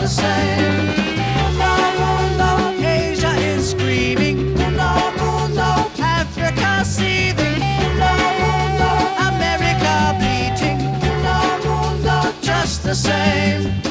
same. Mundo, mundo, Asia is screaming. Mundo, mundo, Africa seething. Mundo, mundo, America bleeding. Mundo, mundo, just the same.